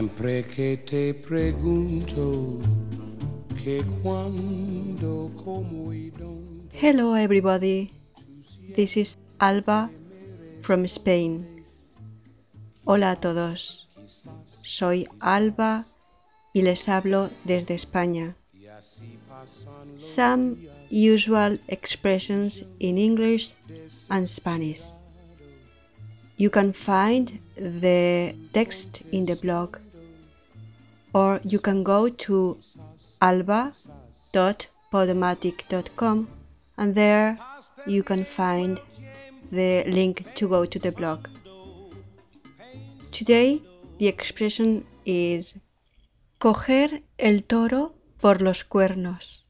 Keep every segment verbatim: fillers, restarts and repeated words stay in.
Siempre que te pregunto que cuándo, cómo y dónde. Hello everybody, this is Alba from Spain. Hola a todos, soy Alba y les hablo desde España. Some usual expressions in English and Spanish. You can find the text in the blog, or you can go to alba dot podomatic dot com and there you can find the link to go to the blog. Today the expression is coger el toro por los cuernos.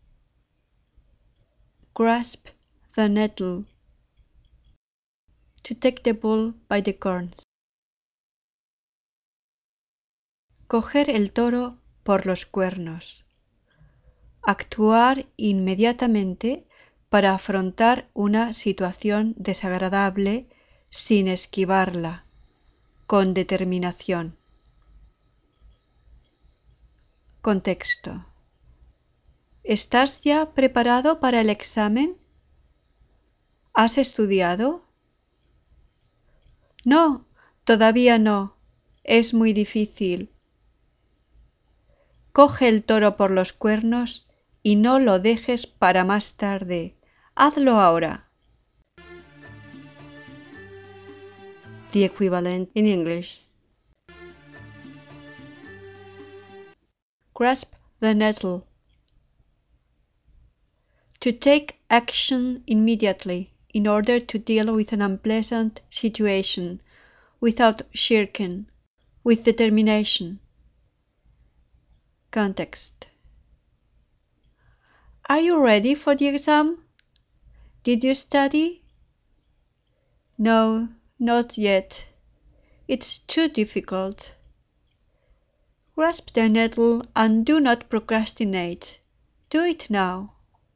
Grasp the nettle. To take the bull by the corns. Coger el toro por los cuernos. Actuar inmediatamente para afrontar una situación desagradable sin esquivarla, con determinación. Contexto. ¿Estás ya preparado para el examen? ¿Has estudiado? No, todavía no. Es muy difícil. Coge el toro por los cuernos y no lo dejes para más tarde. Hazlo ahora. The equivalent in English. Grasp the nettle. To take action immediately in order to deal with an unpleasant situation without shirking, with determination. Context. Are you ready for the exam? Did you study? No, not yet. It's too difficult. Grasp the nettle and do not procrastinate. Do it now.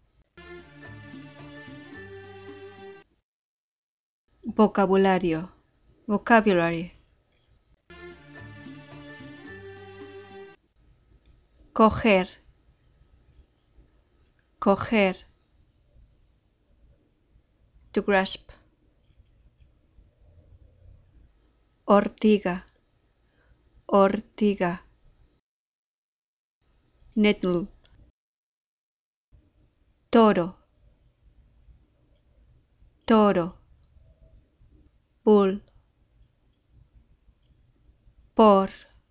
Vocabulario. Vocabulary. Coger. Coger. To grasp. Ortiga. Ortiga. Nettle. Toro. Toro. Bull. Por.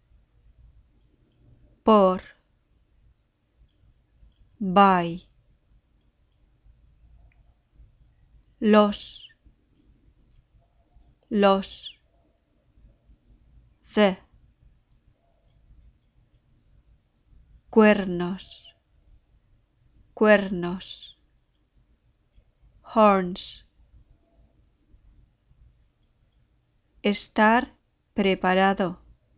Por. By. Los. Los. The. Cuernos. Cuernos. Horns. Estar preparado.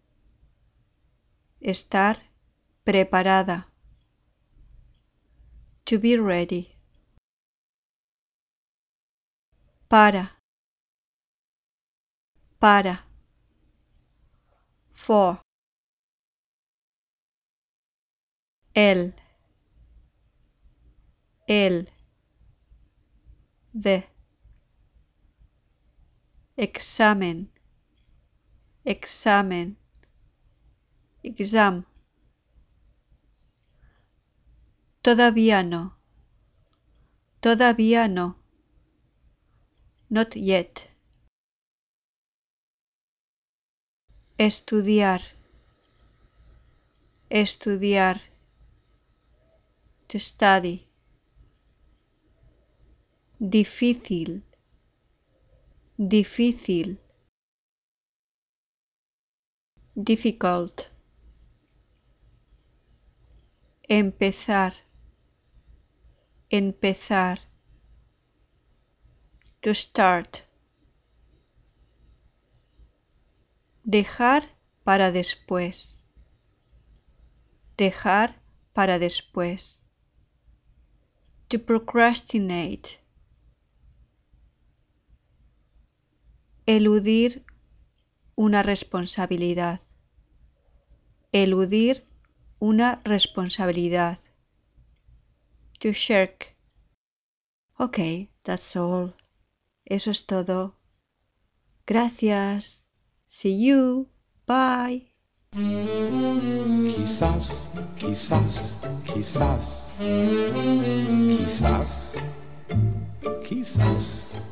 Estar preparada. To be ready. Para. Para. For. El. El. De. Examen. Examen. Exam. Todavía no. Todavía no. Not yet. Estudiar. Estudiar. To study. Difícil. Difícil. Difficult. Empezar. Empezar. To start. Dejar para después. Dejar para después. To procrastinate. Eludir una responsabilidad. eludir una responsabilidad. To shirk. Okay, that's all. Eso es todo. Gracias. See you. Bye. Quizás, quizás, quizás, quizás, quizás.